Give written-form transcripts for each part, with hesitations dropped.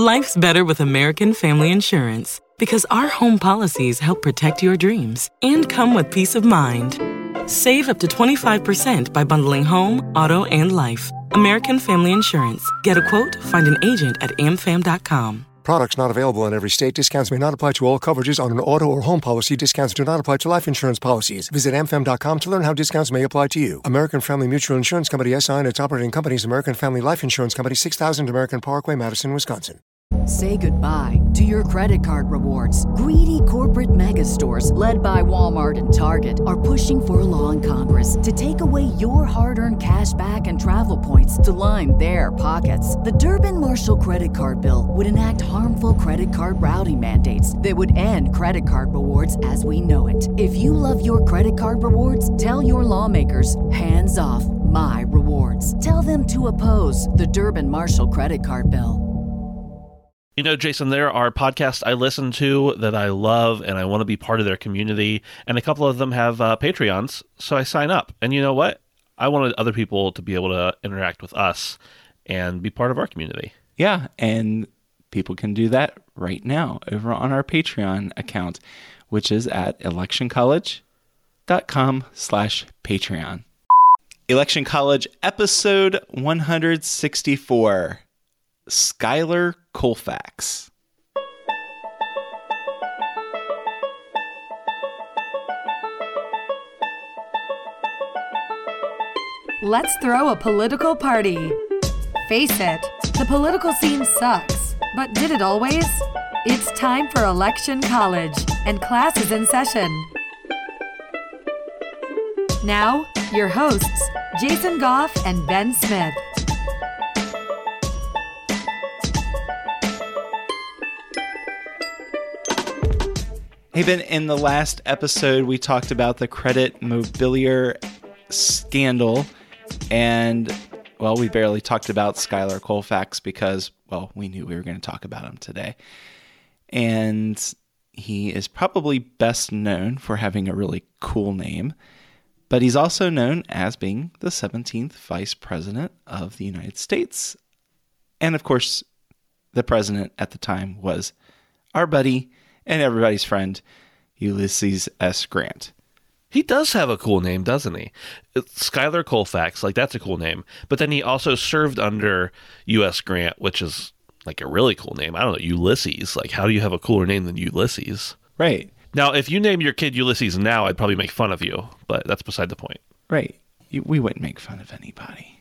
Life's better with American Family Insurance because our home policies help protect your dreams and come with peace of mind. Save up to 25% by bundling home, auto, and life. American Family Insurance. Get a quote, find an agent at amfam.com. Products not available in every state. Discounts may not apply to all coverages on an auto or home policy. Discounts do not apply to life insurance policies. Visit amfam.com to learn how discounts may apply to you. American Family Mutual Insurance Company, SI, and its operating companies, American Family Life Insurance Company, 6000 American Parkway, Madison, Wisconsin. Say goodbye to your credit card rewards. Greedy corporate mega stores, led by Walmart and Target, are pushing for a law in Congress to take away your hard-earned cash back and travel points to line their pockets. The Durbin-Marshall credit card bill would enact harmful credit card routing mandates that would end credit card rewards as we know it. If you love your credit card rewards, tell your lawmakers, hands off my rewards. Tell them to oppose the Durbin-Marshall credit card bill. You know, Jason, there are podcasts I listen to that I love and I want to be part of their community. And a couple of them have Patreons, so I sign up. And you know what? I wanted other people to be able to interact with us and be part of our community. Yeah, and people can do that right now over on our Patreon account, which is at electioncollege.com/Patreon. Election College episode 164. Schuyler Colfax. Let's throw a political party. Face it, the political scene sucks. But did it always? It's time for Election College, and class is in session. Now, your hosts, Jason Goff and Ben Smith. Hey, Ben, in the last episode, we talked about the Credit Mobilier scandal, and, well, we barely talked about Schuyler Colfax because, well, we knew we were going to talk about him today. And he is probably best known for having a really cool name, but he's also known as being the 17th Vice President of the United States. And, of course, the president at the time was our buddy and everybody's friend, Ulysses S. Grant. He does have a cool name, doesn't he? Schuyler Colfax, like, that's a cool name. But then he also served under U.S. Grant, which is like a really cool name. I don't know, Ulysses. Like, how do you have a cooler name than Ulysses? Right. Now, if you name your kid Ulysses now, I'd probably make fun of you, but that's beside the point. Right. We wouldn't make fun of anybody.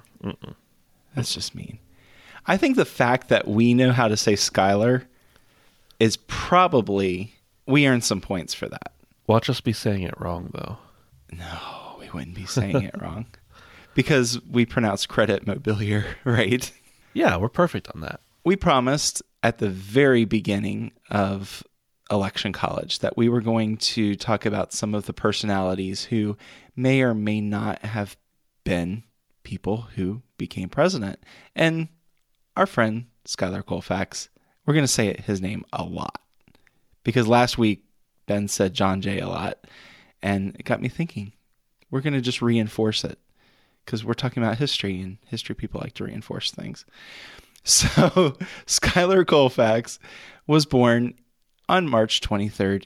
That's just mean. I think the fact that we know how to say Schuyler is probably, we earn some points for that. Watch us be saying it wrong, though. No, we wouldn't be saying it wrong. Because we pronounce Credit Mobilier, right? Yeah, we're perfect on that. We promised at the very beginning of Election College that we were going to talk about some of the personalities who may or may not have been people who became president. And our friend, Schuyler Colfax, we're going to say his name a lot. Because last week, Ben said John Jay a lot. And it got me thinking, we're going to just reinforce it. Because we're talking about history, and history people like to reinforce things. So, Schuyler Colfax was born on March 23rd,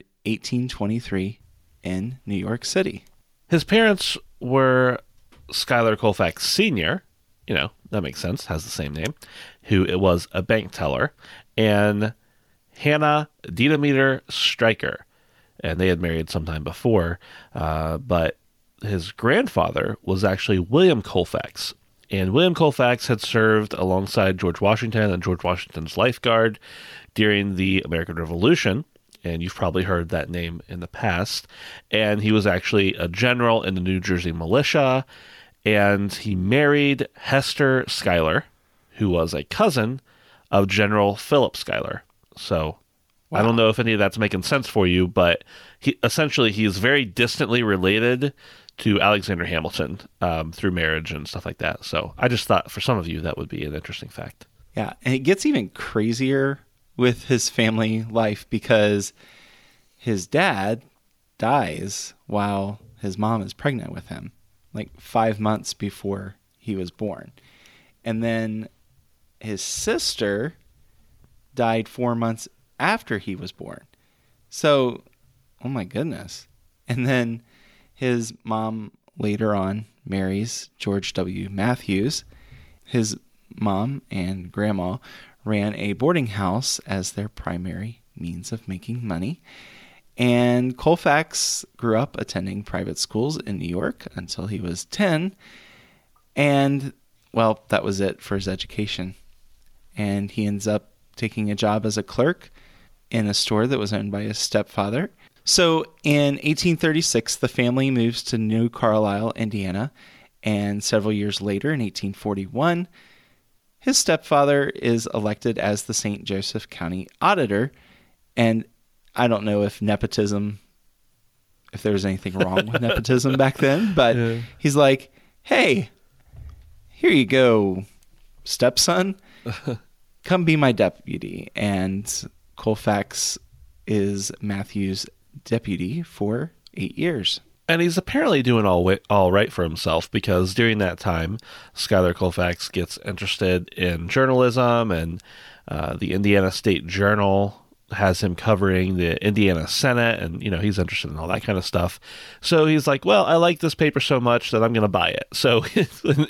1823, in New York City. His parents were Schuyler Colfax Sr., you know, that makes sense, has the same name, who was a bank teller, and Hannah Demeter Stryker. And they had married sometime before, but his grandfather was actually William Colfax. And William Colfax had served alongside George Washington and George Washington's lifeguard during the American Revolution. And you've probably heard that name in the past. And he was actually a general in the New Jersey militia. And he married Hester Schuyler, who was a cousin of General Philip Schuyler. So wow. I don't know if any of that's making sense for you, but he is very distantly related to Alexander Hamilton through marriage and stuff like that. So I just thought for some of you that would be an interesting fact. Yeah, and it gets even crazier with his family life because his dad dies while his mom is pregnant with him, like 5 months before he was born. And then his sister died 4 months after he was born. So, oh my goodness. And then his mom later on marries George W. Matthews. His mom and grandma ran a boarding house as their primary means of making money. And Colfax grew up attending private schools in New York until he was 10. And, well, that was it for his education. And he ends up taking a job as a clerk in a store that was owned by his stepfather. So in 1836, the family moves to New Carlisle, Indiana. And several years later, in 1841, his stepfather is elected as the St. Joseph County Auditor. And I don't know if nepotism, if there was anything wrong with nepotism back then, but he's like, hey, here you go, stepson, come be my deputy. And Colfax is Matthew's deputy for 8 years. And he's apparently doing all right for himself, because during that time, Schuyler Colfax gets interested in journalism, and the Indiana State Journal has him covering the Indiana Senate, and, you know, he's interested in all that kind of stuff. So he's like, well, I like this paper so much that I'm going to buy it. So in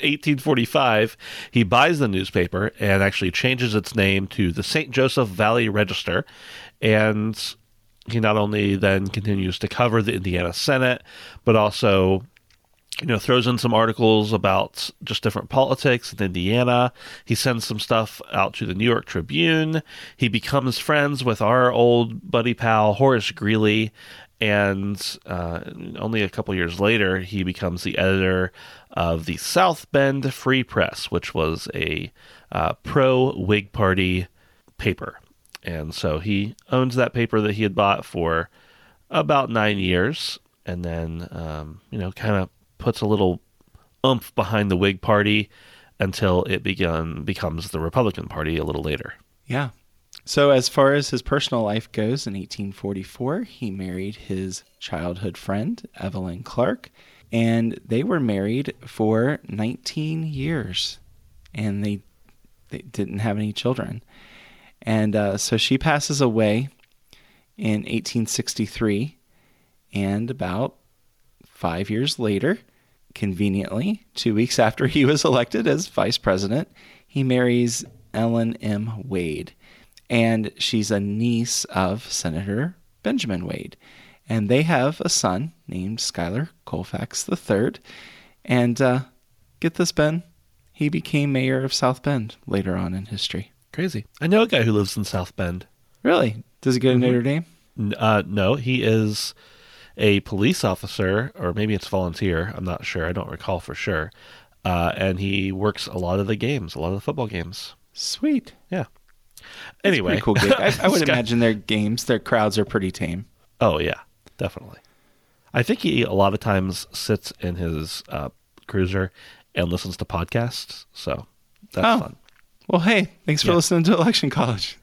1845, he buys the newspaper and actually changes its name to the St. Joseph Valley Register. And he not only then continues to cover the Indiana Senate, but also, you know, throws in some articles about just different politics in Indiana. He sends some stuff out to the New York Tribune. He becomes friends with our old buddy pal, Horace Greeley. And only a couple years later, he becomes the editor of the South Bend Free Press, which was a pro-Whig Party paper. And so he owns that paper that he had bought for about 9 years, and then, you know, kind of puts a little oomph behind the Whig Party until it becomes the Republican Party a little later. Yeah. So as far as his personal life goes, in 1844, he married his childhood friend, Evelyn Clark, and they were married for 19 years, and they didn't have any children. And so she passes away in 1863, and about 5 years later, conveniently, 2 weeks after he was elected as vice president, he marries Ellen M. Wade. And she's a niece of Senator Benjamin Wade. And they have a son named Schuyler Colfax III. And get this, Ben, he became mayor of South Bend later on in history. Crazy. I know a guy who lives in South Bend. Really? Does he go to Notre Dame? No, he is a police officer, or maybe it's volunteer. I'm not sure. I don't recall for sure. And he works a lot of the games, a lot of the football games. Sweet. Yeah. Anyway. Pretty cool gig. I would imagine their games, their crowds are pretty tame. Oh, yeah, definitely. I think he a lot of times sits in his cruiser and listens to podcasts. So that's fun. Well, hey, thanks for listening to Election College.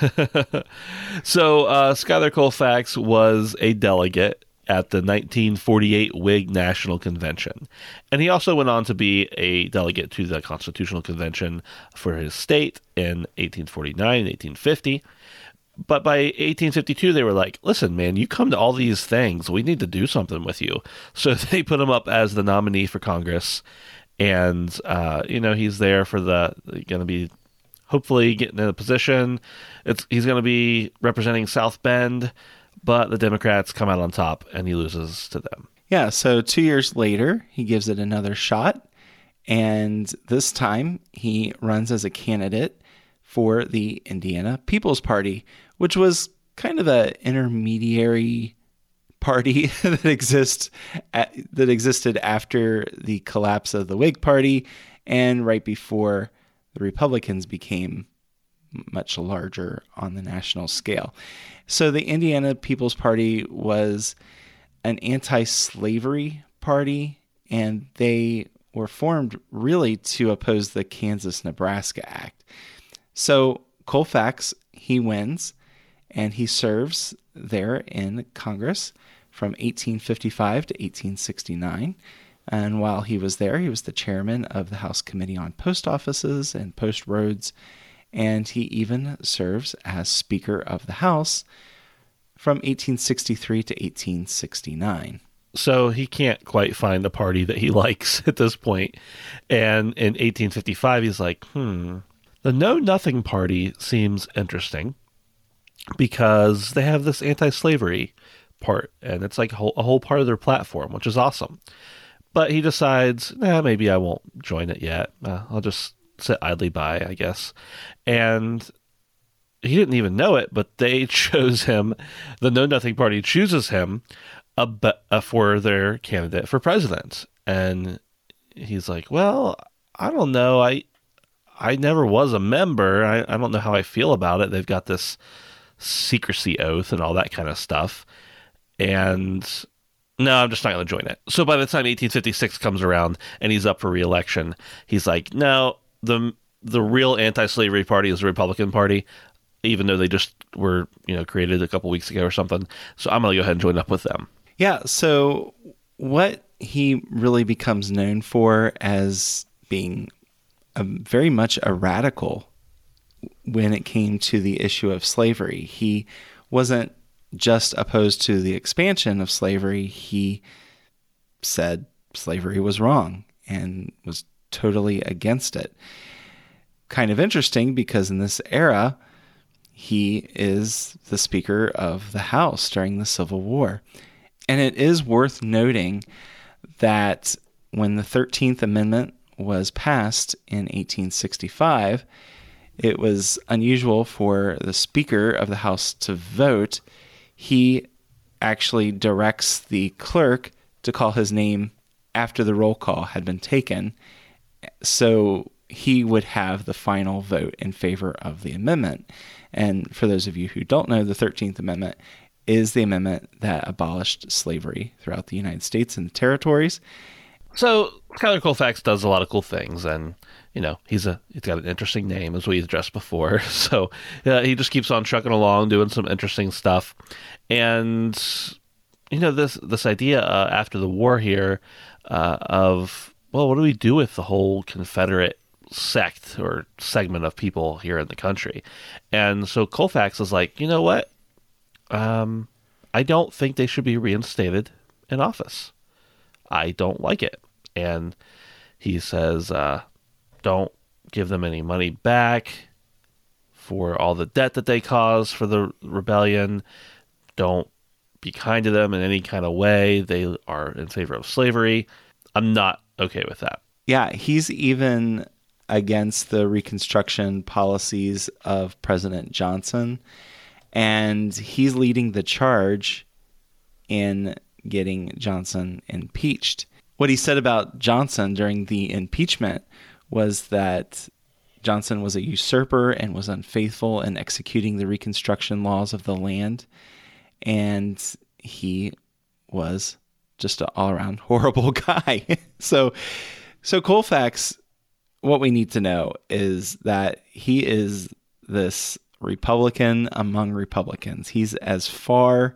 So Schuyler Colfax was a delegate at the 1948 Whig National Convention. And he also went on to be a delegate to the Constitutional Convention for his state in 1849 and 1850. But by 1852, they were like, listen, man, you come to all these things. We need to do something with you. So they put him up as the nominee for Congress. And, you know, he's there for going to be hopefully getting in a position. He's going to be representing South Bend, but the Democrats come out on top and he loses to them. Yeah, so 2 years later, he gives it another shot. And this time, he runs as a candidate for the Indiana People's Party, which was kind of an intermediary party that existed after the collapse of the Whig Party and right before the Republicans became much larger on the national scale. So the Indiana People's Party was an anti-slavery party, and they were formed really to oppose the Kansas-Nebraska Act. So Colfax, he wins, and he serves there in Congress from 1855 to 1869. And while he was there, he was the chairman of the House Committee on Post Offices and Post Roads. and he even serves as Speaker of the House from 1863 to 1869. So he can't quite find the party that he likes at this point. And in 1855, he's like, the Know Nothing Party seems interesting because they have this anti-slavery part, and it's like a whole part of their platform, which is awesome. But he decides, maybe I won't join it yet. I'll just sit idly by, I guess. And he didn't even know it, but they chose him. The Know Nothing Party chooses him for their candidate for president. And he's like, well, I don't know. I never was a member. I don't know how I feel about it. They've got this secrecy oath and all that kind of stuff. And no, I'm just not going to join it. So by the time 1856 comes around and he's up for re-election, he's like, no, the real anti-slavery party is the Republican Party, even though they just were, created a couple weeks ago or something. So I'm going to go ahead and join up with them. Yeah, so what he really becomes known for as being very much a radical when it came to the issue of slavery. He wasn't just opposed to the expansion of slavery. He said slavery was wrong and was totally against it. Kind of interesting because in this era, he is the Speaker of the House during the Civil War. And it is worth noting that when the 13th Amendment was passed in 1865, it was unusual for the Speaker of the House to vote. He actually directs the clerk to call his name after the roll call had been taken, so he would have the final vote in favor of the amendment. And for those of you who don't know, the 13th Amendment is the amendment that abolished slavery throughout the United States and the territories. So Schuyler Colfax does a lot of cool things, and he's got an interesting name, as we addressed before. So he just keeps on trucking along, doing some interesting stuff. And this idea after the war here of, well, what do we do with the whole Confederate sect or segment of people here in the country? And so Colfax is like, you know what? I don't think they should be reinstated in office. I don't like it. And he says, don't give them any money back for all the debt that they caused for the rebellion. Don't be kind to them in any kind of way. They are in favor of slavery. I'm not okay with that. Yeah, he's even against the Reconstruction policies of President Johnson. And he's leading the charge in getting Johnson impeached. What he said about Johnson during the impeachment was that Johnson was a usurper and was unfaithful in executing the Reconstruction laws of the land. And he was just an all-around horrible guy. So Colfax, what we need to know is that he is this Republican among Republicans. He's as far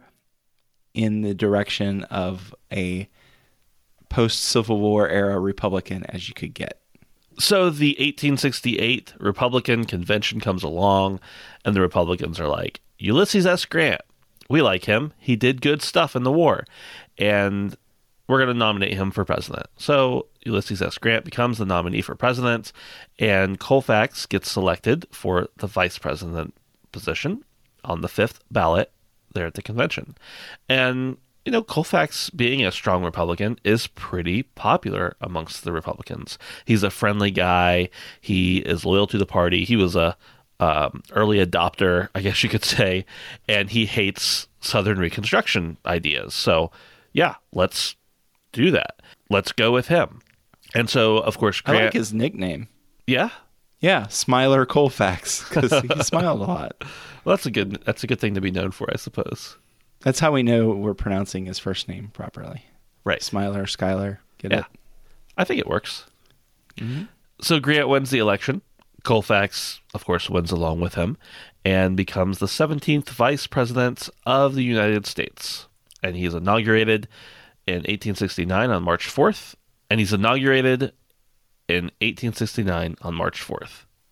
in the direction of a post-Civil War era Republican as you could get. So the 1868 Republican convention comes along, and the Republicans are like, Ulysses S. Grant, we like him. He did good stuff in the war, and we're going to nominate him for president. So Ulysses S. Grant becomes the nominee for president, and Colfax gets selected for the vice president position on the 5th ballot there at the convention. And, Colfax, being a strong Republican, is pretty popular amongst the Republicans. He's a friendly guy. He is loyal to the party. He was a early adopter, I guess you could say, and he hates Southern Reconstruction ideas. So, yeah, let's do that. Let's go with him. And so, of course, Grant... I like his nickname. Yeah? Yeah, Smiler Colfax, because he smiled a lot. Well, that's a good thing to be known for, I suppose. That's how we know we're pronouncing his first name properly. Right. Smiler, Schuyler. Get yeah. it? I think it works. Mm-hmm. So Grant wins the election. Colfax, of course, wins along with him and becomes the 17th Vice President of the United States. And he's inaugurated in 1869 on March 4th, and he's inaugurated in 1869 on March 4th.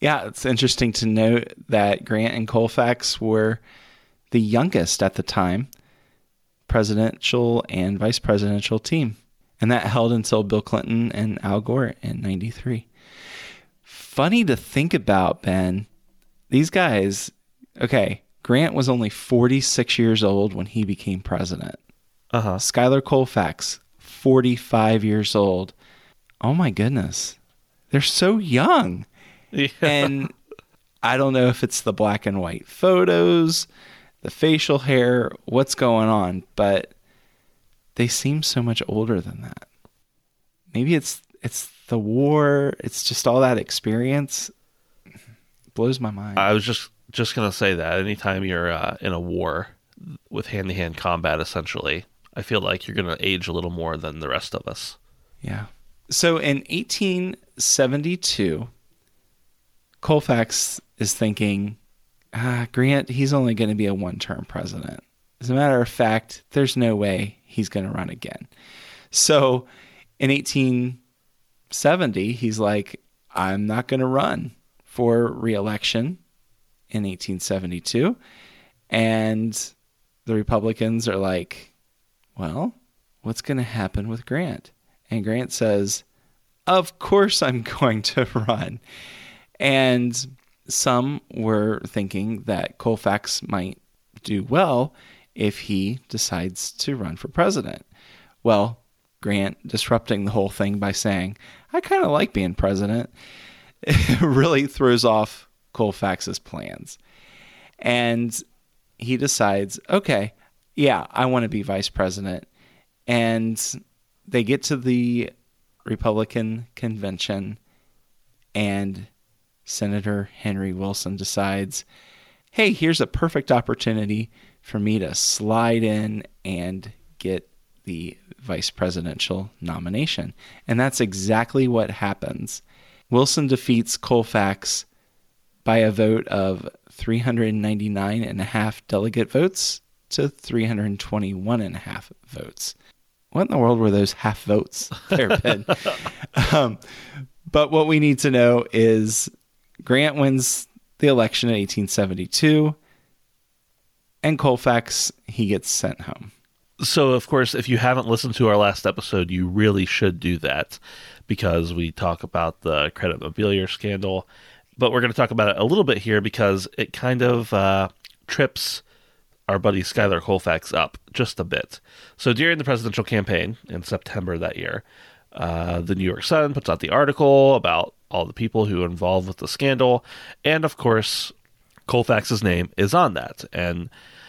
Yeah, it's interesting to note that Grant and Colfax were the youngest at the time presidential and vice presidential team. And that held until Bill Clinton and Al Gore in 93. Funny to think about, Ben. These guys, okay, Grant was only 46 years old when he became president. Schuyler Colfax, 45 years old. Oh my goodness. They're so young. Yeah. And I don't know if it's the black and white photos, the facial hair, what's going on, but they seem so much older than that. Maybe it's the war, it's just all that experience. It blows my mind. I was just going to say that anytime you're in a war with hand-to-hand combat, essentially, I feel like you're going to age a little more than the rest of us. Yeah. So in 1872, Colfax is thinking, Grant, he's only going to be a one-term president. As a matter of fact, there's no way he's going to run again. So in 1870, he's like, I'm not going to run for re-election in 1872. And the Republicans are like, well, what's going to happen with Grant? And Grant says, of course I'm going to run. And some were thinking that Colfax might do well if he decides to run for president. Well, Grant disrupting the whole thing by saying, I kind of like being president, it really throws off Colfax's plans. And he decides, okay, yeah, I want to be vice president. And they get to the Republican convention, and Senator Henry Wilson decides, hey, here's a perfect opportunity for me to slide in and get the vice presidential nomination. And that's exactly what happens. Wilson defeats Colfax by a vote of 399.5 delegate votes to 321.5 votes. What in the world were those half votes there, Ben? But what we need to know is Grant wins the election in 1872, and Colfax, he gets sent home. So, of course, if you haven't listened to our last episode, you really should do that, because we talk about the credit mobilier scandal. But we're going to talk about it a little bit here because it kind of trips our buddy Schuyler Colfax up just a bit. So during the presidential campaign in September that year, the New York Sun puts out the article about all the people who are involved with the scandal. And, of course, Colfax's name is on that. And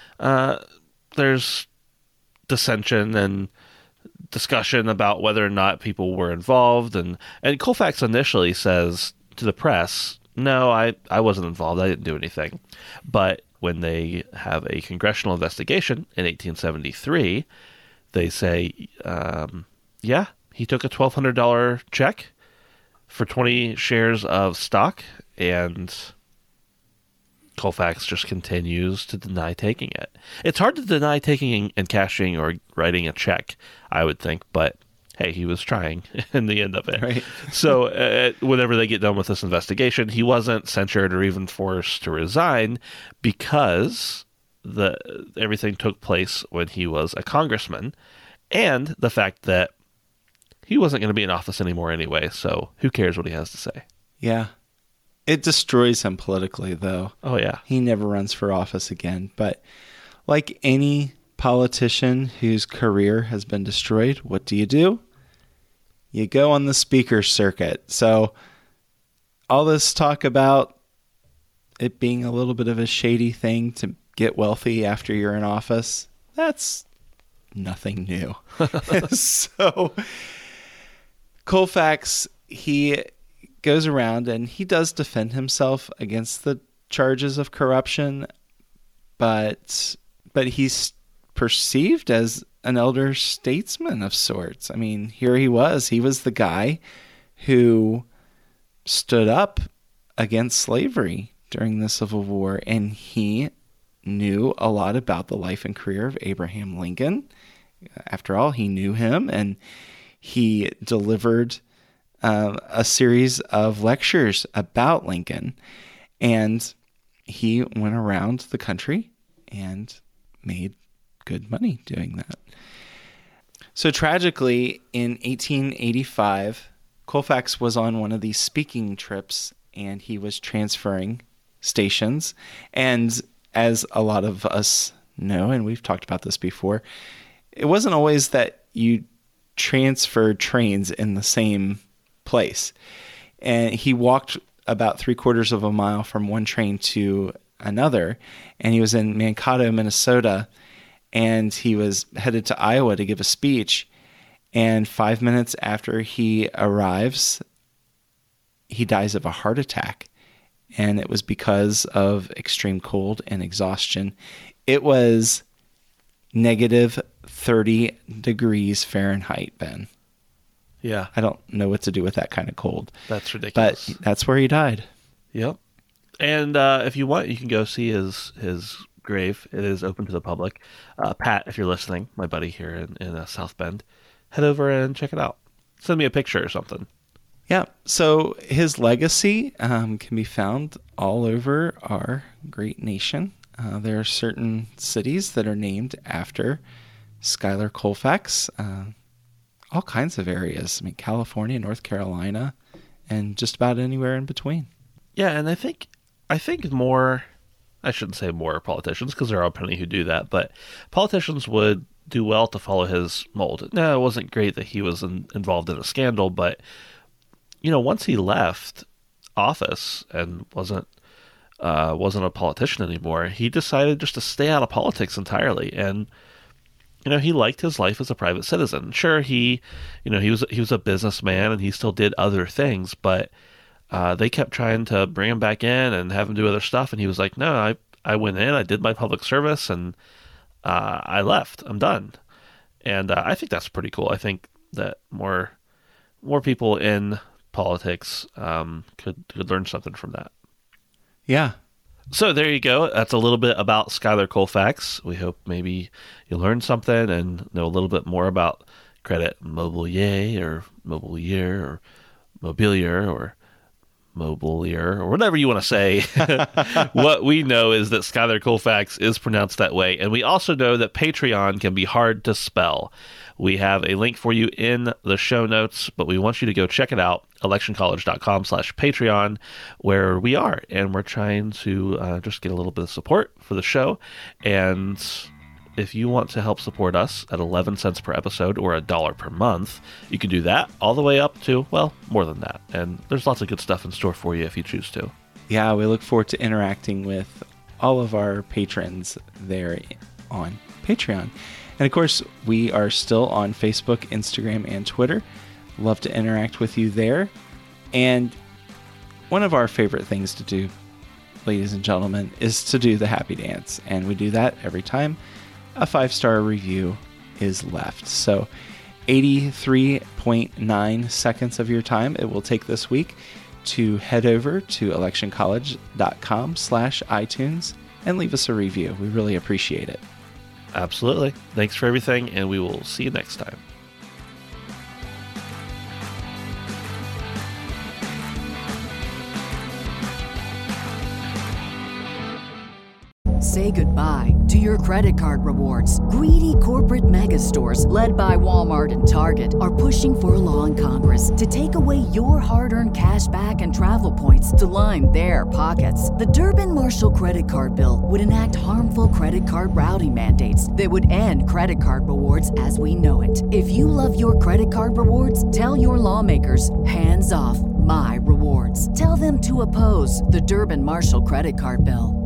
there's dissension and discussion about whether or not people were involved. And Colfax initially says to the press, no, I wasn't involved. I didn't do anything. But when they have a congressional investigation in 1873, they say, yeah, he took a $1,200 check for 20 shares of stock, and Colfax just continues to deny taking it. It's hard to deny taking and cashing or writing a check, I would think, but hey, he was trying in the end of it. Right. So whenever they get done with this investigation, he wasn't censured or even forced to resign because everything took place when he was a congressman, and the fact that he wasn't going to be in office anymore anyway, so who cares what he has to say? Yeah. It destroys him politically, though. Oh, yeah. He never runs for office again. But like any politician whose career has been destroyed, what do? You go on the speaker circuit. So all this talk about it being a little bit of a shady thing to get wealthy after you're in office, that's nothing new. So Colfax, he goes around and he does defend himself against the charges of corruption, but he's perceived as an elder statesman of sorts. I mean, here he was the guy who stood up against slavery during the Civil War, and he knew a lot about the life and career of Abraham Lincoln. After all, he knew him, and he delivered a series of lectures about Lincoln, and he went around the country and made good money doing that. So tragically, in 1885, Colfax was on one of these speaking trips, and he was transferring stations. And as a lot of us know, and we've talked about this before, it wasn't always that you transferred trains in the same place. And he walked about 3/4 of a mile from one train to another, and he was in Mankato, Minnesota, and he was headed to Iowa to give a speech. And 5 minutes after he arrives, he dies of a heart attack. And it was because of extreme cold and exhaustion. It was negative 30 degrees Fahrenheit, Ben. Yeah. I don't know what to do with that kind of cold. That's ridiculous. But that's where he died. Yep. And if you want, you can go see his grave. It is open to the public. Pat, if you're listening, my buddy here in South Bend, head over and check it out. Send me a picture or something. Yeah. So his legacy can be found all over our great nation. There are certain cities that are named after Schuyler Colfax. All kinds of areas. I mean, California, North Carolina, and just about anywhere in between. Yeah, and I think more, I shouldn't say more politicians, because there are plenty who do that, but politicians would do well to follow his mold. No, it wasn't great that he was involved in a scandal, but, once he left office and wasn't a politician anymore, he decided just to stay out of politics entirely. And he liked his life as a private citizen. Sure, he was a businessman and he still did other things, but they kept trying to bring him back in and have him do other stuff. And he was like, no, I went in, I did my public service, and I left. I'm done. And I think that's pretty cool. I think that more people in politics could learn something from that. Yeah. So there you go. That's a little bit about Schuyler Colfax. We hope maybe you learned something and know a little bit more about Credit Mobilier or Mobilier or Mobilier or Mobilier or whatever you want to say. What we know is that Schuyler Colfax is pronounced that way. And we also know that Patreon can be hard to spell. We have a link for you in the show notes, but we want you to go check it out, electioncollege.com/Patreon, where we are. And we're trying to just get a little bit of support for the show. And if you want to help support us at 11 cents per episode or $1 per month, you can do that all the way up to, well, more than that. And there's lots of good stuff in store for you if you choose to. Yeah, we look forward to interacting with all of our patrons there on Patreon. And of course, we are still on Facebook, Instagram, and Twitter. Love to interact with you there. And one of our favorite things to do, ladies and gentlemen, is to do the happy dance. And we do that every time a 5-star review is left. So 83.9 seconds of your time it will take this week to head over to electioncollege.com/iTunes and leave us a review. We really appreciate it. Absolutely. Thanks for everything, and we will see you next time. Say goodbye to your credit card rewards. Greedy corporate mega stores, led by Walmart and Target, are pushing for a law in Congress to take away your hard-earned cash back and travel points to line their pockets. The Durbin-Marshall credit card bill would enact harmful credit card routing mandates that would end credit card rewards as we know it. If you love your credit card rewards, tell your lawmakers, hands off my rewards. Tell them to oppose the Durbin-Marshall credit card bill.